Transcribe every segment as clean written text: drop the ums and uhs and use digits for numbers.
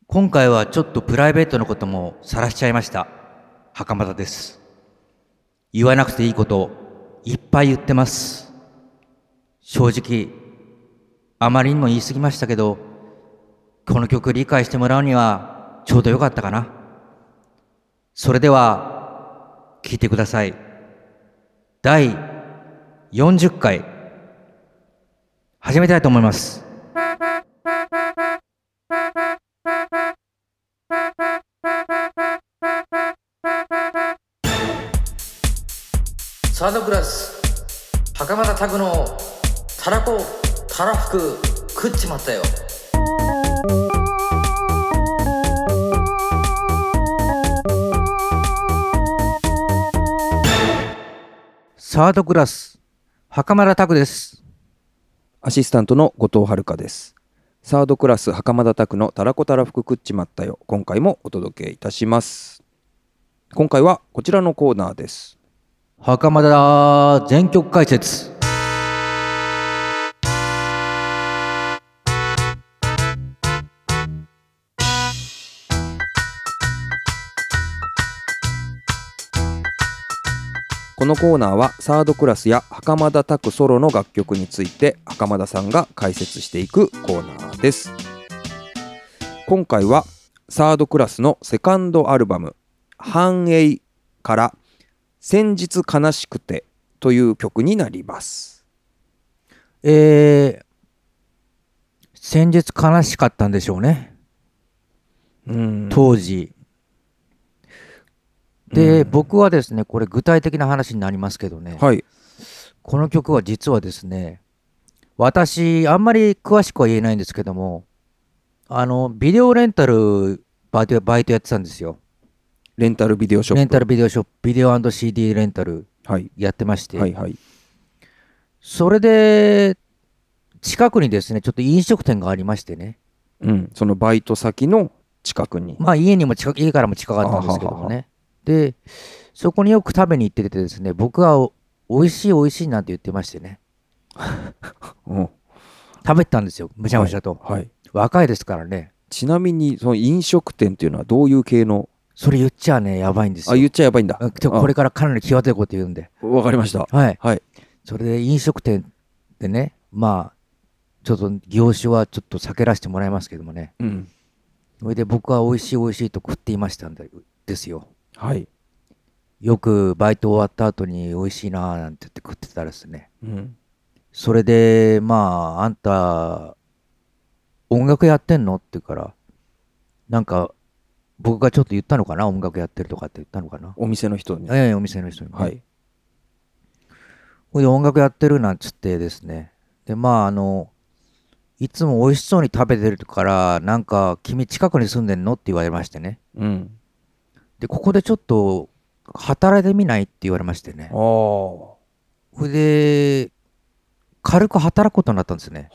今回はちょっとプライベートのことも晒しちゃいました。袴田です。言わなくていいこといっぱい言ってます。正直、あまりにも言い過ぎましたけど、この曲理解してもらうにはちょうどよかったかな。それでは、聴いてください。第40回、始めたいと思います。サードクラス袴田拓のたらこたらふく食っちまったよ。サードクラス袴田拓です。 アシスタントの後藤遥です。サードクラス袴田拓のたらこたらふく食っちまったよ。今回もお届けいたします。今回はこちらのコーナーです。 袴田全曲解説。 このコーナーはサードクラスや袴田拓ソロの楽曲について袴田さんが解説していくコーナーです。今回はサードクラスのセカンドアルバム繁栄から先日悲しくてという曲になります。 先日悲しかったんでしょうね。当時で、僕はですね、これ具体的な話になりますけどね、 はい、 この曲は実はですね、私あんまり詳しくは言えないんですけども、ビデオレンタルバイトやってたんですよ。 レンタルビデオショップ、 レンタルビデオショップ、ビデオ &CD レンタルはいやってまして、 はいはい、 それで近くにですね、ちょっと飲食店がありましてね、 そのバイト先の近くに、 まあ家からも近かったんですけどもね。で、そこによく食べに行っててですね、僕は美味しい美味しいなんて言ってましてね、食べてたんですよ、むしゃむしゃと。 はい、 若いですからね。 ちなみにその飲食店っていうのはどういう系の？ それ言っちゃね、やばいんですよ。 言っちゃやばいんだ。 これからかなり際どいこと言うんで。 わかりました。 はい。 はい。 それで飲食店でね、まあ、ちょっと業種はちょっと避けらせてもらいますけどもね。それで僕は美味しい美味しいと食っていましたんですよ。 はい。 よくバイト終わった後に美味しいなーなんて言って食ってたらですね。それで、まあ、あんた、音楽やってんのって言うから、なんか、僕がちょっと言ったのかな、音楽やってるとかって言ったのかな。 お店の人に。 お店の人にね。 はい。 これで音楽やってるなんつってですね。で、まあ、いつも美味しそうに食べてるから、なんか、君近くに住んでんのって言われましてね。で、ここでちょっと、働いてみないって言われましてね。それで、軽く働くことになったんですね。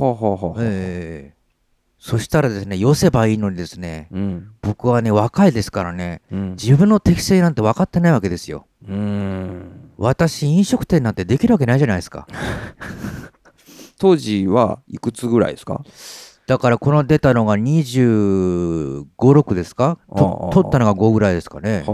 そしたらですね、寄せばいいのにですね、僕はね、若いですからね、自分の適性なんて分かってないわけですよ。私、飲食店なんてできるわけないじゃないですか。 当時はいくつぐらいですか？ だからこの出たのが25、6ですか？取ったのが5ぐらいですかね。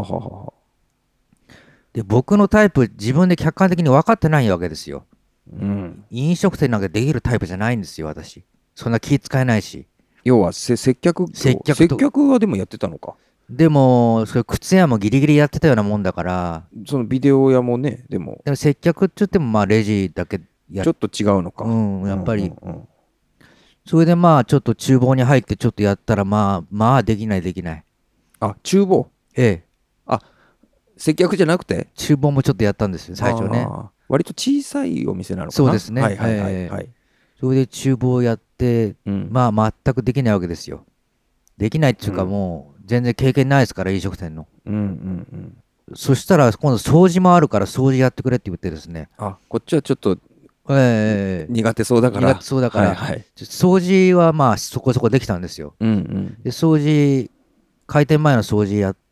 で、僕のタイプ、自分で客観的に分かってないわけですよ。飲食店なんかできるタイプじゃないんですよ、私。そんな気使えないし。 要は接客はでもやってたのか。 でも、それ靴屋もギリギリやってたようなもんだから。 そのビデオ屋もね、でも接客って言っても、まあ、レジだけちょっと違うのか。 やっぱり。それでまあ、ちょっと厨房に入ってちょっとやったら、まあ、できない。 厨房？接客じゃなくて厨房もちょっとやったんですよ、最初ね。 割と小さいお店なのかな。 そうですね。それで厨房やって、まあ、全くできないわけですよ。できないっていうか、もう、全然経験ないですから、飲食店の。そしたら、今度掃除もあるから、掃除やってくれって言ってですね。 こっちはちょっと苦手そうだから。 掃除はまあ、そこそこできたんですよ。で、開店前の掃除やって、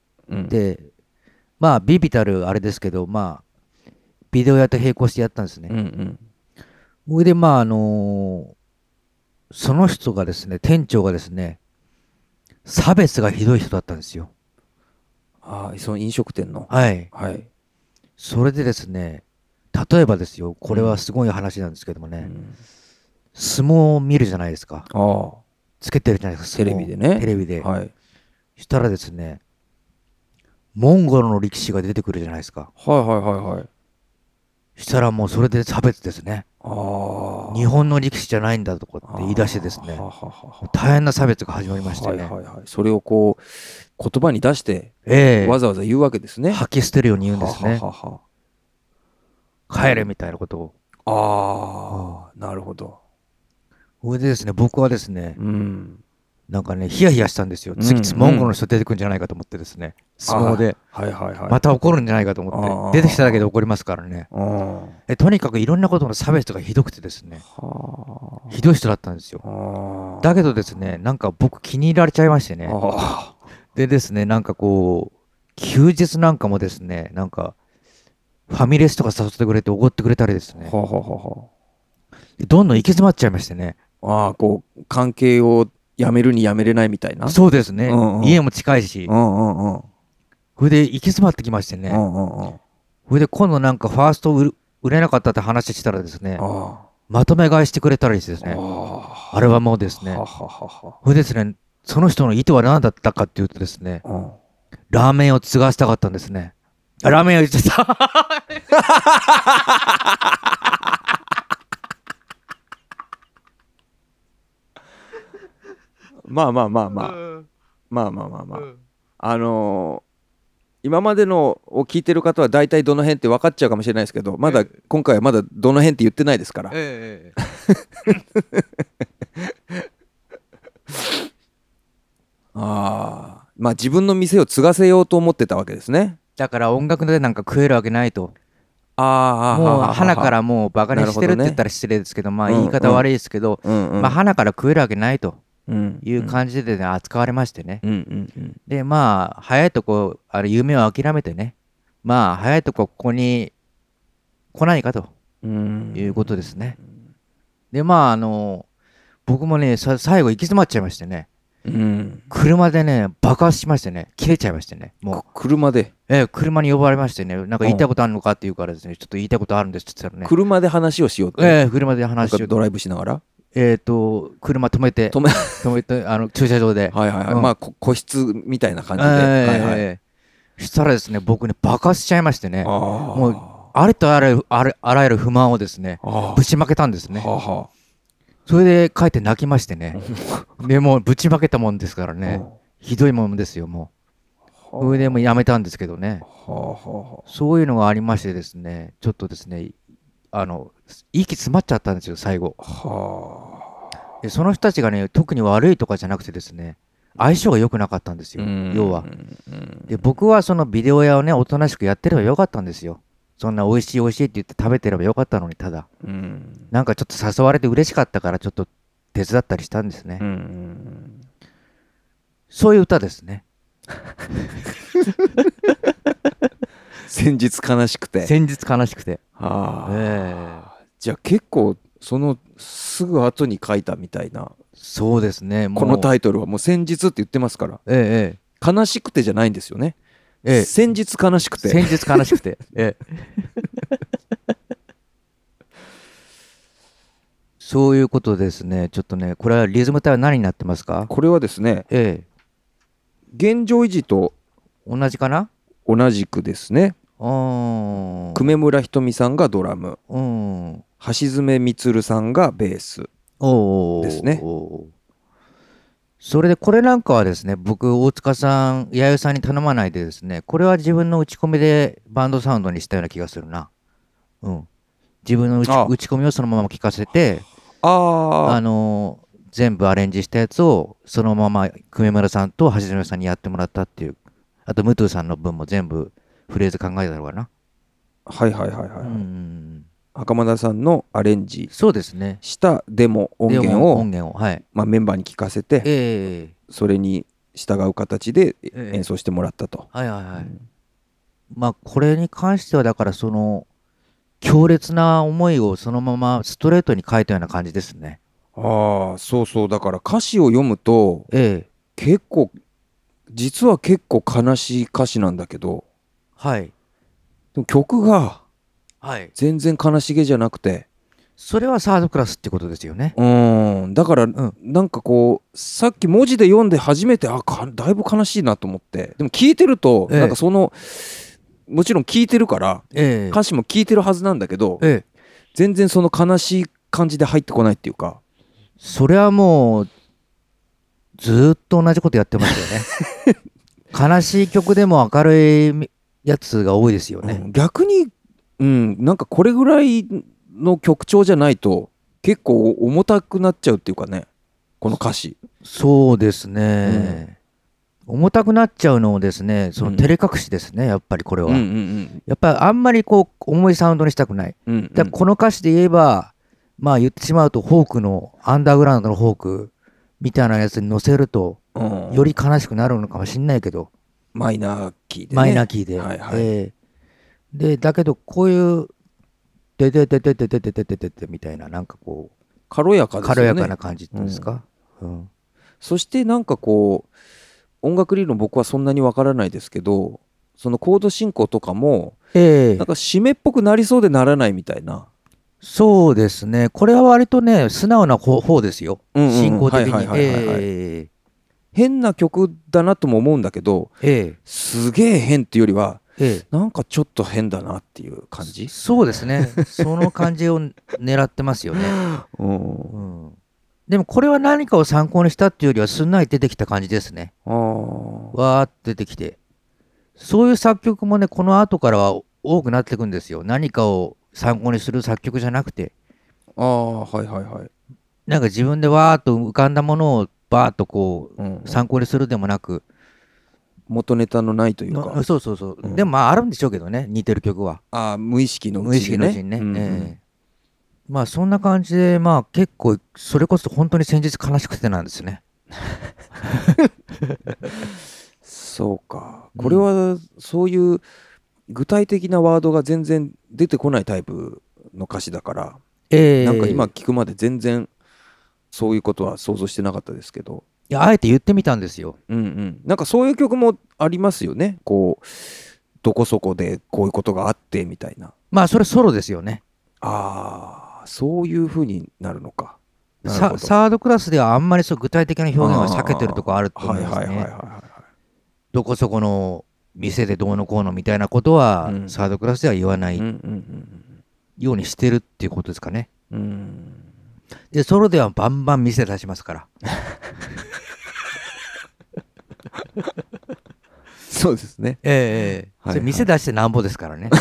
まあ、ビビたるあれですけど、まあ、ビデオやって並行してやったんですね。それで、まあ、その人がですね、店長がですね、 差別がひどい人だったんですよ。 ああ、その飲食店の。 はい。 はい。 それでですね、例えばですよ、これはすごい話なんですけどもね、 うん相撲を見るじゃないですか。 ああ、 つけてるじゃないですか、 テ相撲レビでね。 テレビで。 はい。 したらですね、モンゴルの力士が出てくるじゃないですか。 はいはいはいはい。 したらもうそれで差別ですね。 ああ。 日本の力士じゃないんだとかって言い出してですね、大変な差別が始まりましてね。 はいはいはい。それをこう、言葉に出して、 ええ、 わざわざ言うわけですね。 吐き捨てるように言うんですね。 ははは帰れみたいなことを。 はああ、なるほど。 それでですね、僕はですね、 うん。 なんかね、ヒヤヒヤしたんですよ。次、モンゴルの人出てくるんじゃないかと思ってですね、相撲で。 はいはいはい。 また怒るんじゃないかと思って、出てきただけで怒りますからね。とにかくいろんなことの差別がひどくてですね、ひどい人だったんですよ。だけどですね、なんか僕気に入られちゃいましてね。でですね、なんかこう、休日なんかもですね、なんか、ファミレスとか誘ってくれておごってくれたりですね、どんどん行き詰まっちゃいましてね。 ああ、こう、関係をやめるにやめれないみたいな。 そうですね、家も近いし、 そそれで行き詰まってきましてね。それで今度なんかファースト売れなかったって話したらですね、まとめ買いしてくれたりしてですね、あれはもうですね、それですね、その人の意図は何だったかっていうとですね、ラーメンを継がせたかったんですね。ラーメンを言っちゃった。 まあまあまあまあ。まあまあまあまあ。今までのを聞いてる方は大体どの辺って分かっちゃうかもしれないですけど、まだ今回はまだどの辺って言ってないですから。ああ、まあ自分の店を継がせようと思ってたわけですね。 だから音楽でなんか食えるわけないと。 ああ、 もう鼻からもうバカにしてるって言ったら失礼ですけど、まあ言い方悪いですけど、まあ鼻から食えるわけないという感じでね、扱われましてね。で、まあ早いとこ、夢を諦めてね、まあ早いとこここに来ないかということですね。で、まあ僕もね、最後行き詰まっちゃいましてね。車でね、爆発しましてね、切れちゃいましてね、もう。 車で。 車に呼ばれましてね、なんか言いたいことあるのかって言うからですね、ちょっと言いたいことあるんですって言ったらね、 車で話をしようって。 車で話を。 ドライブしながら。 車止めて、駐車場で。 はいはいはい。まあ、個室みたいな感じで。はいはい。 そしたらですね、僕ね、爆発しちゃいましてね、もう、ありとあらゆる不満をですね、ぶちまけたんですね。それで帰って泣きましてね。でもうぶちまけたもんですからね。ひどいもんですよ、もう。それでもうやめたんですけどね。そういうのがありましてですね、ちょっとですね、息詰まっちゃったんですよ、最後。で、その人たちがね、特に悪いとかじゃなくてですね、相性が良くなかったんですよ、要は。で、僕はそのビデオ屋をね、おとなしくやってればよかったんですよ。そんな美味しい美味しいって言って食べてればよかったのに、ただ。なんかちょっと誘われて嬉しかったからちょっと手伝ったりしたんですね。そういう歌ですね。 先日悲しくて。 先日悲しくて。 じゃあ結構そのすぐ後に書いたみたいな。 そうですね。 このタイトルはもう先日って言ってますから。悲しくてじゃないんですよね。先日悲しくて。 先日悲しくて。そういうことですね。ちょっとね、これはリズム体は何になってますか？ これはですね、現状維持と同じかな？ 同じくですね。久米村ひとみさんがドラム、橋爪充さんがベースですね。 それでこれなんかはですね、僕、大塚さん、弥生さんに頼まないでですね、これは自分の打ち込みでバンドサウンドにしたような気がするな。自分の打ち込みをそのまま聞かせて、全部アレンジしたやつをそのまま久米村さんと橋爪さんにやってもらったっていう。あと、武藤さんの分も全部フレーズ考えたのかな。 はいはいはいはい。袴田さんのアレンジしたデモ音源をメンバーに聞かせて、それに従う形で演奏してもらったと。 まあこれに関してはだからその強烈な思いをそのままストレートに書いたような感じですね。 そうそう、だから歌詞を読むと、 結構実は結構悲しい歌詞なんだけど、 はいでも曲がはい。 全然悲しげじゃなくて、 それはサードクラスってことですよね。 だからうんなんかこうさっき文字で読んで初めてだいぶ悲しいなと思って、でも聞いてるとええなんかもちろん聞いてるからええ歌詞も聞いてるはずなんだけど、 ええ全然その悲しい感じで入ってこないっていうか。 それはもうずーっと同じことやってますよね。悲しい曲でも明るいやつが多いですよね。 逆に、なんかこれぐらいの曲調じゃないと結構重たくなっちゃうっていうかね、この歌詞。 そうですね。重たくなっちゃうのをですね、その照れ隠しですね、やっぱりこれは。やっぱりあんまりこう重いサウンドにしたくない。だからこの歌詞で言えば、まあ言ってしまうと、フォークの、アンダーグラウンドのフォークみたいなやつに乗せると、より悲しくなるのかもしれないけど、 マイナーキーでね。 マイナーキーで。 はいはいで、だけど、こういう、でででででででででででみたいな、なんかこう、 軽やかですよね。 軽やかな感じっていうんですか。 そしてなんかこう音楽理論僕はそんなにわからないですけど、そのコード進行とかもなんか締めっぽくなりそうでならないみたいな。 そうですね。これは割とね、素直な方ですよ。進行的に。 変な曲だなとも思うんだけど、すげえ変っていうよりは、なんかちょっと変だなっていう感じ。 そうですね。その感じを狙ってますよね。でもこれは何かを参考にしたっていうよりはすんなり出てきた感じですね。わーって出てきて。そういう作曲もね、この後からは多くなっていくんですよ。何かを参考にする作曲じゃなくて。なんか自分でわーっと浮かんだものをバーッとこう参考にするでもなく。 元ネタのないというか。 そうそうそう。でもまああるんでしょうけどね、似てる曲は。 無意識のうちにね。 無意識のうちにね。まあそんな感じで、まあ結構それこそ本当に先日悲しくてなんですね。 そうか。これはそういう具体的なワードが全然出てこないタイプの歌詞だから、なんか今聞くまで全然そういうことは想像してなかったですけど。 いや、あえて言ってみたんですよ。 なんかそういう曲もありますよね。こうどこそこでこういうことがあってみたいな。 まあそれソロですよね。 そういう風になるのか。 サードクラスではあんまりそう具体的な表現は避けてるとこあると思いますね。どこそこの店でどうのこうのみたいなことは、サードクラスでは言わないようにしてるっていうことですかね。でソロではバンバン店出しますから。 そうですね。 それ店出してなんぼですからね。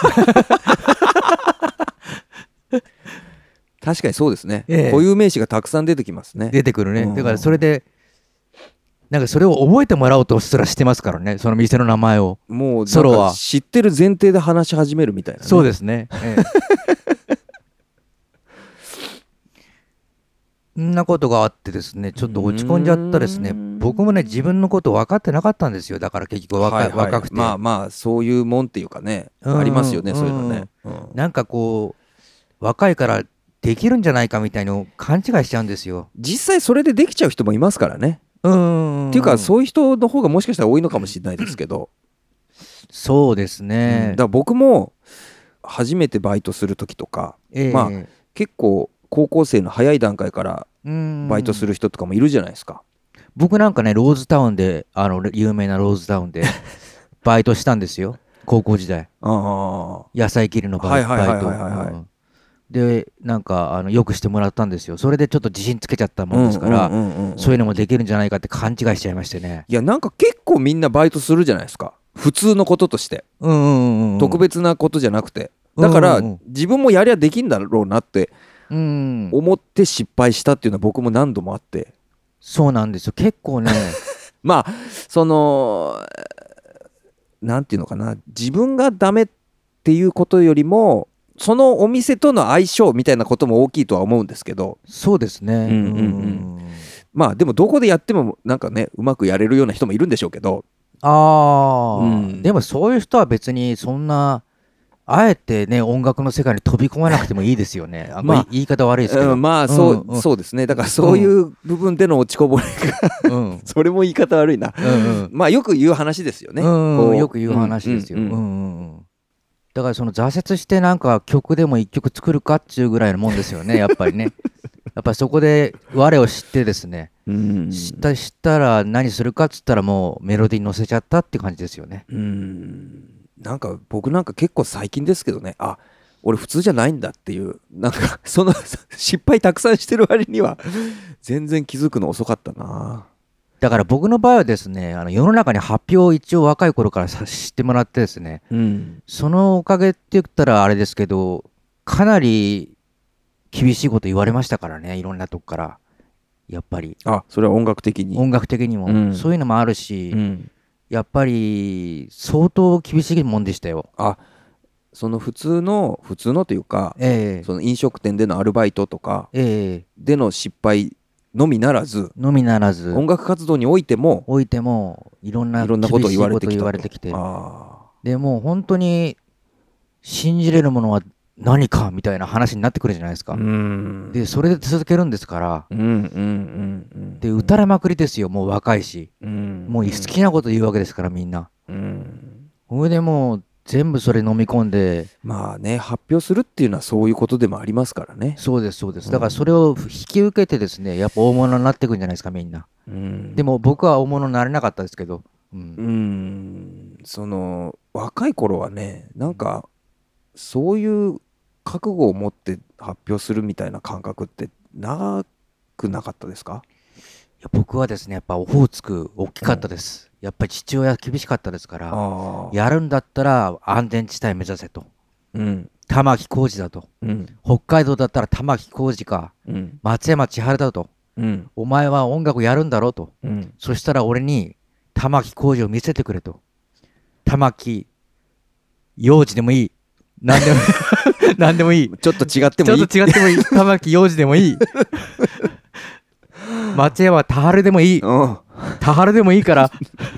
確かにそうですね。固有名詞がたくさん出てきますね。 出てくるね。だからそれでなんかそれを覚えてもらおうとすらしてますからね、その店の名前を。 もうソロは知ってる前提で話し始めるみたいな、ね。 そうですね。そんなことがあってですね、ちょっと落ち込んじゃったですね。僕もね、自分のこと分かってなかったんですよ。だから結局若くて。 まあそういうもんっていうかね、ありますよね、そういうのね。 なんかこう若いからできるんじゃないかみたいの勘違いしちゃうんですよ。 実際それでできちゃう人もいますからね。っていうかそういう人の方がもしかしたら多いのかもしれないですけど。 そうですね。 だから僕も初めてバイトする時とか、まあ結構高校生の早い段階からバイトする人とかもいるじゃないですか。 僕なんかね、ローズタウンで有名なローズタウンでバイトしたんですよ、高校時代。野菜切りのバイトで、なんかよくしてもらったんですよ。それでちょっと自信つけちゃったもんですから、そういうのもできるんじゃないかって勘違いしちゃいましてね。 いや、なんか結構みんなバイトするじゃないですか、普通のこととして。特別なことじゃなくて。だから自分もやりゃできんだろうなって思って失敗したっていうのは僕も何度もあって。 そうなんですよ、結構ね。 まあそのなんていうのかな、自分がダメっていうことよりもそのお店との相性みたいなことも大きいとは思うんですけど。 そうですね。 まあでもどこでやってもなんかね、うまくやれるような人もいるんでしょうけど。 でもそういう人は別にそんなあえてね、音楽の世界に飛び込まなくてもいいですよね。 まあ言い方悪いですけど。 まあそうですね。だからそういう部分での落ちこぼれが、 うん。 それも言い方悪いな。まあよく言う話ですよね。 よく言う話ですよ。だからその挫折してなんか曲でも一曲作るかっていうぐらいのもんですよね、やっぱりね。やっぱりそこで我を知ってですね、知ったら何するかっつったらもうメロディーに乗せちゃったって感じですよね。 なんか僕なんか結構最近ですけどね、俺普通じゃないんだっていう、なんかその失敗たくさんしてる割には全然気づくの遅かったな。 だから僕の場合はですね、世の中に発表を一応若い頃から知ってもらってですね、そのおかげって言ったらあれですけど、かなり厳しいこと言われましたからね、いろんなとこから。やっぱり。 それは音楽的に。 音楽的にも。そういうのもあるし、やっぱり相当厳しいもんでしたよ。 その普通のというか、その飲食店でのアルバイトとかでの失敗のみならず、音楽活動においてもいろんなことを言われてきて、でもう本当に信じれるものは何かみたいな話になってくるじゃないですか。でそれで続けるんですから、で打たれまくりですよ。もう若いし、もう好きなこと言うわけですからみんな。それでもう全部それ飲み込んで、 まあね、発表するっていうのはそういうことでもありますからね。 そうです。だからそれを引き受けてですね、やっぱ大物になっていくんじゃないですかみんな。でも僕は大物になれなかったですけど、 その若い頃はね、なんかそういう覚悟を持って発表するみたいな感覚ってなかったですか？ いや僕はですね、やっぱオホーツク大きかったです。やっぱり父親厳しかったですから、やるんだったら安全地帯目指せと。玉置浩二だと。北海道だったら玉置浩二か、松山千春だと。お前は音楽やるんだろうと。そしたら俺に玉置浩二を見せてくれと。玉置洋二でもいい。何でもいい。 ちょっと違ってもいい。 玉置洋二でもいい。松山田春でもいい。田春でもいいから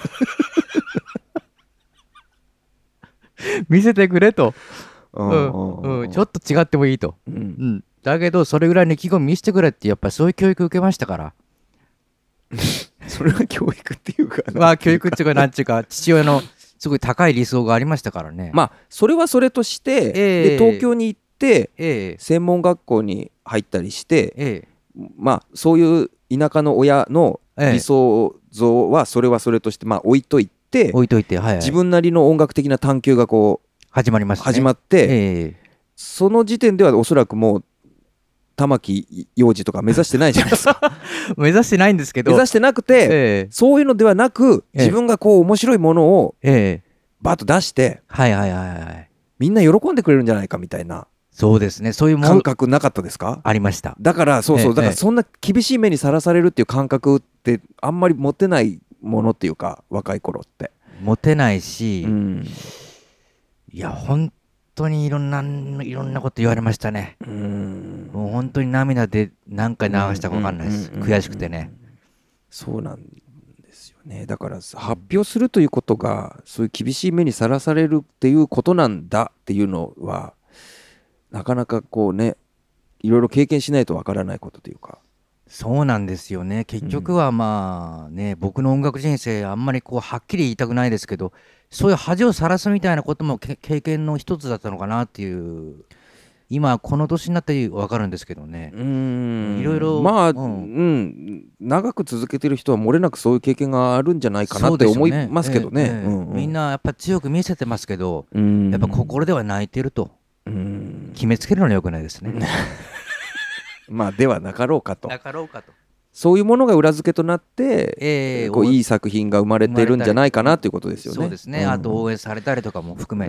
見せてくれと。ちょっと違ってもいいと。だけどそれぐらいの意気込み見せてくれって、やっぱりそういう教育受けましたから。 それは教育っていうか、 まあ教育っていうかなんていうか、父親のすごい高い理想がありましたからね。 まあそれはそれとして、で東京に行って、専門学校に入ったりして、まあそういう田舎の親の理想像はそれはそれとしてまあ置いといて、自分なりの音楽的な探求がこう始まって、その時点ではおそらくもう玉置洋二とか目指してないじゃないですか。 目指してないんですけど、 目指してなくて、そういうのではなく、自分がこう面白いものをバッと出して、みんな喜んでくれるんじゃないかみたいな。 そうですね、そういう感覚なかったですか？ ありました。 だからだからそんな厳しい目にさらされるっていう感覚ってあんまり持てないものっていうか、若い頃って持てないし、いや本当にいろんなこと言われましたね。もう本当に涙で何回流したか分かんないです。悔しくてね。 そうなんですよね。だから発表するということがそういう厳しい目にさらされるっていうことなんだっていうのはなかなかこうね、いろいろ経験しないとわからないことというか。 そうなんですよね。結局はまあね、僕の音楽人生あんまりこうはっきり言いたくないですけど、そういう恥をさらすみたいなことも経験の一つだったのかなっていう、今この年になって分かるんですけどね。いろいろまあ、長く続けてる人は漏れなくそういう経験があるんじゃないかなって思いますけどね。 みんなやっぱ強く見せてますけど、やっぱ心では泣いてると決めつけるのは良くないですね。 まあではなかろうかと。そういうものが裏付けとなって、こういい作品が生まれてるんじゃないかなということですよね。 そうですね。あと応援されたりとかも含め。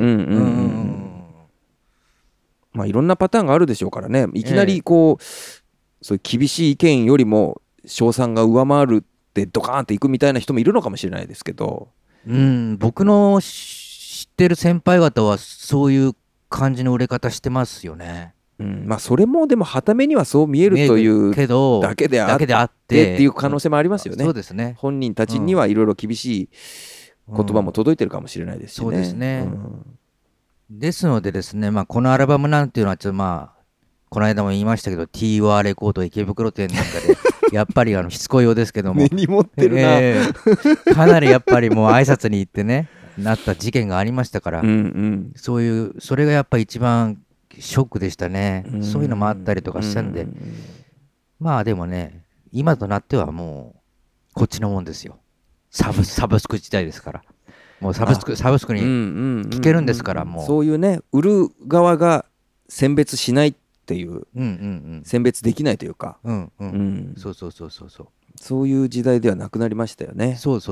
まあいろんなパターンがあるでしょうからね。いきなりこう、そういう厳しい意見よりも称賛が上回るってドカーンっていくみたいな人もいるのかもしれないですけど。 僕の知ってる先輩方はそういう感じの売れ方してますよね。 まあそれもでも傍目にはそう見えるというだけであってっていう可能性もありますよね。 そうですね。 本人たちにはいろいろ厳しい言葉も届いてるかもしれないですしね。 そうですね。 ですのでですね、まあ、このアルバムなんていうのは、この間も言いましたけど、TWA レコード池袋店なんかで、やっぱりしつこいようですけども、 根に持ってるな。 かなりやっぱりもう挨拶に行ってね、なった事件がありましたから、それがやっぱり一番ショックでしたね。そういうのもあったりとかしたんで、まあでもね、今となってはもう、こっちのもんですよ。サブスク時代ですから。もうサブスクに聞けるんですから、もう。 そういうね、売る側が選別しないっていう、選別できないというか、 そうそうそうそうそう。 そういう時代ではなくなりましたよね。 そう。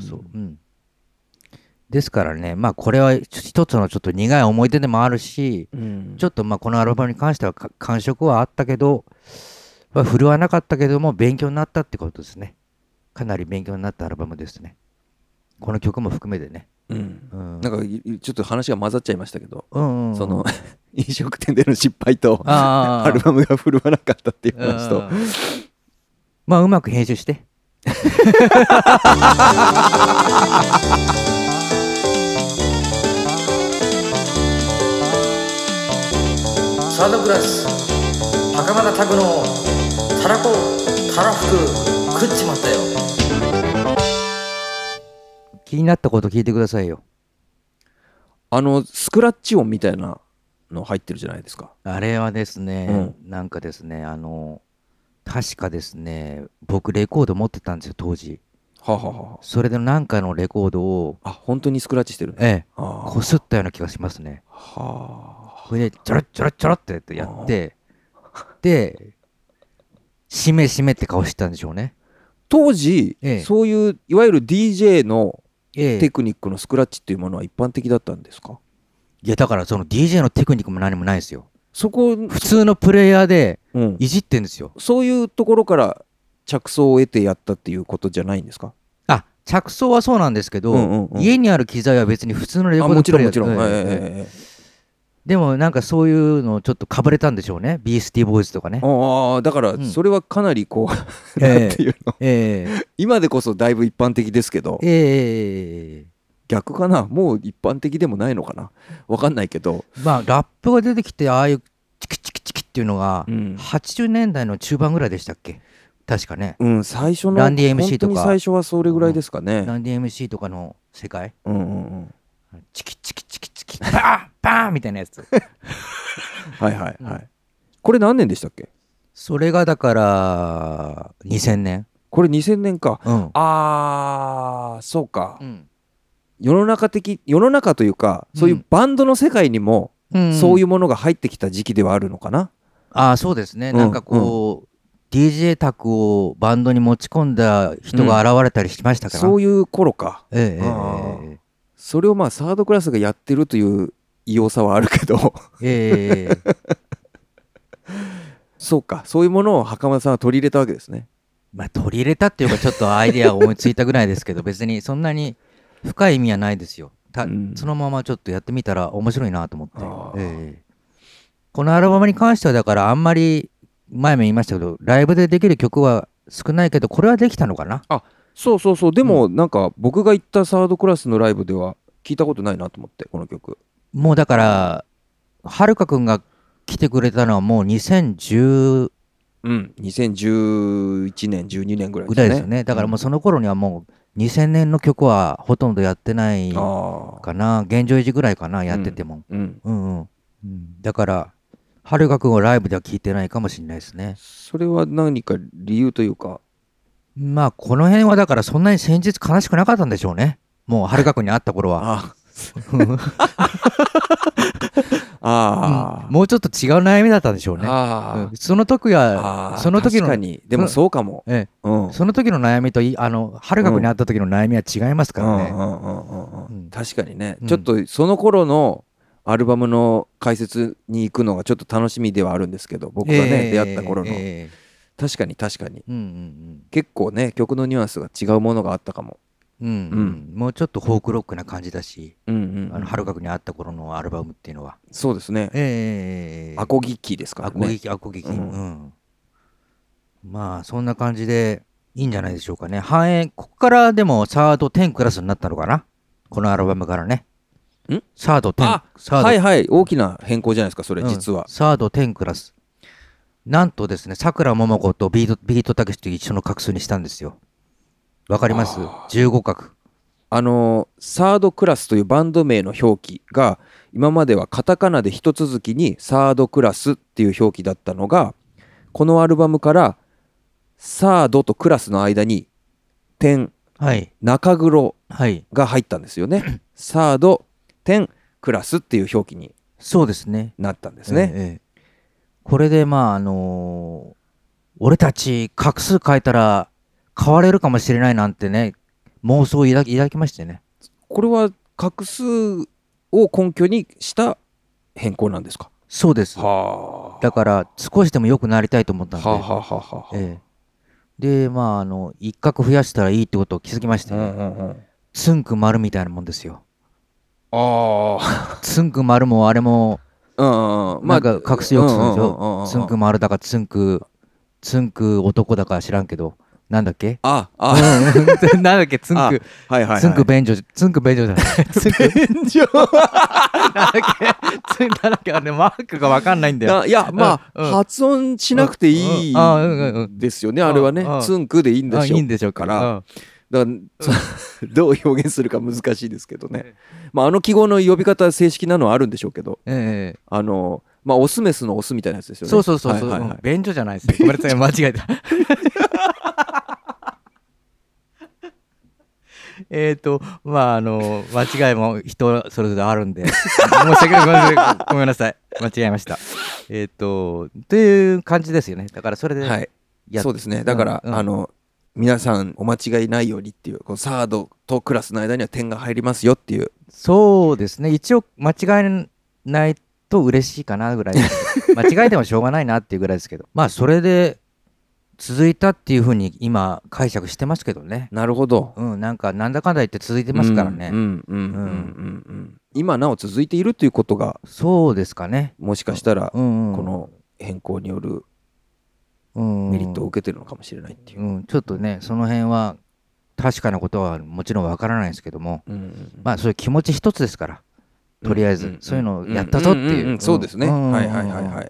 ですからね、まあこれは一つのちょっと苦い思い出でもあるし、ちょっとまあこのアルバムに関しては感触はあったけど、振るわなかったけども勉強になったってことですね。かなり勉強になったアルバムですね。この曲も含めてね。 なんかちょっと話が混ざっちゃいましたけど、 その飲食店での失敗とアルバムが振るわなかったっていう話と、 まあうまく編集して。サードクラス袴田拓のたらこたらふく食っちまったよ。気になったこと聞いてくださいよ。 スクラッチ音みたいなの入ってるじゃないですか。 あれはですね、なんかですね、確かですね、僕レコード持ってたんですよ当時。それでなんかのレコードを本当にスクラッチしてる。 こすったような気がしますね。これでちょろちょろちょろってやって、でしめしめって顔してたんでしょうね。 当時、そういういわゆる DJ のテクニックのスクラッチっていうものは一般的だったんですか？ いやだからその DJ のテクニックも何もないですよ。 そこ普通のプレイヤーでいじってんですよ。 そういうところから着想を得てやったっていうことじゃないんですか？ 着想はそうなんですけど、家にある機材は別に普通のレコードプレイヤー。 もちろん。 でもなんかそういうのちょっとかぶれたんでしょうね。ビースティーボーイズとかね。 だからそれはかなりこう、なんていうの、今でこそだいぶ一般的ですけど、逆かな、もう一般的でもないのかな、わかんないけど、 まあラップが出てきてああいうチキチキチキっていうのが80年代の中盤ぐらいでしたっけ？確かね。 最初のランディ MC とか、 本当に最初はそれぐらいですかね。 ランディ MC とかの世界。チキチキチキチキバーンバーンみたいなやつ。 これ何年でしたっけ？ それがだから2000年。 これ2000年か。そうか。世の中というか、そういうバンドの世界にもそういうものが入ってきた時期ではあるのかな。 そうですね。なんかこう、DJ 卓をバンドに持ち込んだ人が現れたりしましたから、 そういう頃か。それをまあサードクラスがやってるという異様さはあるけど、そうか、そういうものを袴田さんは取り入れたわけですね。 まあ取り入れたっていうかちょっとアイデアを思いついたぐらいですけど、別にそんなに深い意味はないですよ。そのままちょっとやってみたら面白いなと思って、このアルバムに関してはだからあんまり前も言いましたけど、ライブでできる曲は少ないけど、これはできたのかな。 そうでもなんか僕が行ったサードクラスのライブでは聞いたことないなと思って、この曲。 もうだからはるかくんが来てくれたのはもう2011 年12年ぐらいですね。ですね。だからもうその頃にはもう2000年の曲はほとんどやってないかな。現状維持ぐらいかな、やってても。だからはるかくんをライブでは聞いてないかもしれないですね。 それは何か理由というか、 まあこの辺はだからそんなに先日悲しくなかったんでしょうね。もうはるかくんに会った頃は。もうちょっと違う悩みだったんでしょうね。その時はその時の、 確かにでもそうかも。 その時の悩みとはるかくんに会った時の悩みは違いますからね。 確かにね、ちょっとその頃のアルバムの解説に行くのがちょっと楽しみではあるんですけど、僕がね、出会った頃の、確かに結構ね、曲のニュアンスが違うものがあったかも。もうちょっとフォークロックな感じだし、はるかくんに会った頃のアルバムっていうのは。 そうですね。アコギキですからね。 アコギキ。まあそんな感じでいいんじゃないでしょうかね。ここからでもサード10クラスになったのかな、このアルバムからね。 サード10。 あ、 サード、 はいはい、大きな変更じゃないですか、それうん実は。 サード10クラス。なんとですね、さくらももことビートたけしと一緒の画数にしたんですよ。わかります？ 15 画。 サードクラスというバンド名の表記が今まではカタカナで一続きにサードクラスっていう表記だったのが、このアルバムからサードとクラスの間に点、 はい。 中黒はい。 が入ったんですよね。サード点クラスっていう表記にそうですね。 なったんですね。 ええ。これで、俺たち画数変えたら変われるかもしれないなんてね、妄想を抱きましてね。 これは画数を根拠にした変更なんですか？ そうです。 はだから少しでも良くなりたいと思ったんで。 はははは。 ええ。で、一画増やしたらいいってことを気づきましてね。つんく丸みたいなもんですよ。 あつんく丸もあれも、 あ、 なんか画数よくするんでしょ。つんくも。 丸だかつんく男だか知らんけど、なんだっけなんだっけ、つんく、 はいはいはい。 つんく便所じゃない。つんく、 便所なんだっけ、あれ、マークがわかんないんだよ。 いや、発音しなくていいうんですよね、あれはね。つんくでいいんでしょう。 いいんでしょうか。 からだからどう表現するか難しいですけどね。記号の呼び方正式なのはあるんでしょうけど、オスメスのオスみたいなやつですよね。 そう。便所じゃないですよ。ごめんなさい、間違えた。間違いも人それぞれあるんで、申し訳ない、ごめんなさい。間違えました。という感じですよね。だからそれで、 はい。そうですね。だから、皆さんお間違いないようにっていう、このサードとクラスの間には点が入りますよっていう。 そうですね。一応間違えないと嬉しいかなぐらい。間違えてもしょうがないなっていうぐらいですけど。それで続いたっていうふうに今解釈してますけどね。 なるほど。 なんだかんだ言って続いてますからね。 今なお続いているということが、 そうですかね。 もしかしたらこの変更によるメリットを受けてるのかもしれないっていう。 ちょっとね、その辺は確かなことはもちろんわからないですけども、そういう気持ち一つですから、とりあえずそういうのをやったぞっていう。 そうですね。はいはいはいはい。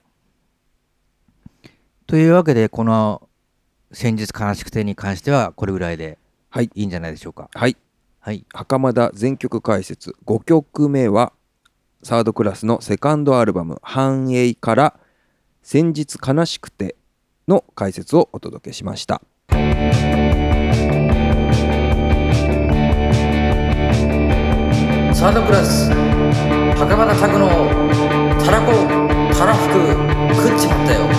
というわけで、この先日悲しくてに関してはこれぐらいでいいんじゃないでしょうか。 はい。 はい。 袴田全曲解説5曲目はサードクラスのセカンドアルバム繁栄から先日悲しくての解説をお届けしました。 サードクラス袴田拓のたらこたらふく食っちまったよ。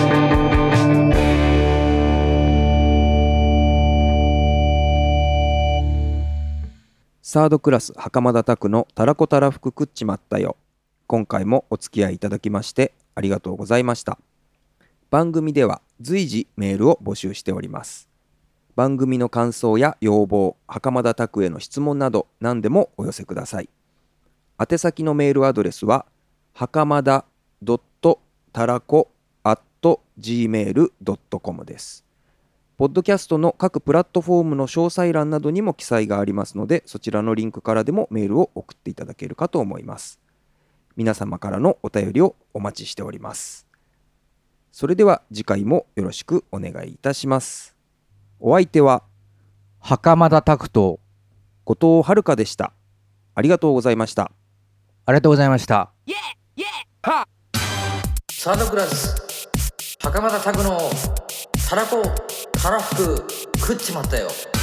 サードクラス袴田拓のたらこたらふく食っちまったよ。今回もお付き合いいただきましてありがとうございました。番組では随時メールを募集しております。番組の感想や要望、袴田拓への質問など何でもお寄せください。宛先のメールアドレスは袴田たらこ@gmail.com です。ポッドキャストの各プラットフォームの詳細欄などにも記載がありますので、そちらのリンクからでもメールを送っていただけるかと思います。皆様からのお便りをお待ちしております。それでは次回もよろしくお願いいたします。お相手は袴田拓と後藤遥でした。ありがとうございました。 ありがとうございました。サードクラス袴田拓のたらこたらふく食っちまったよ。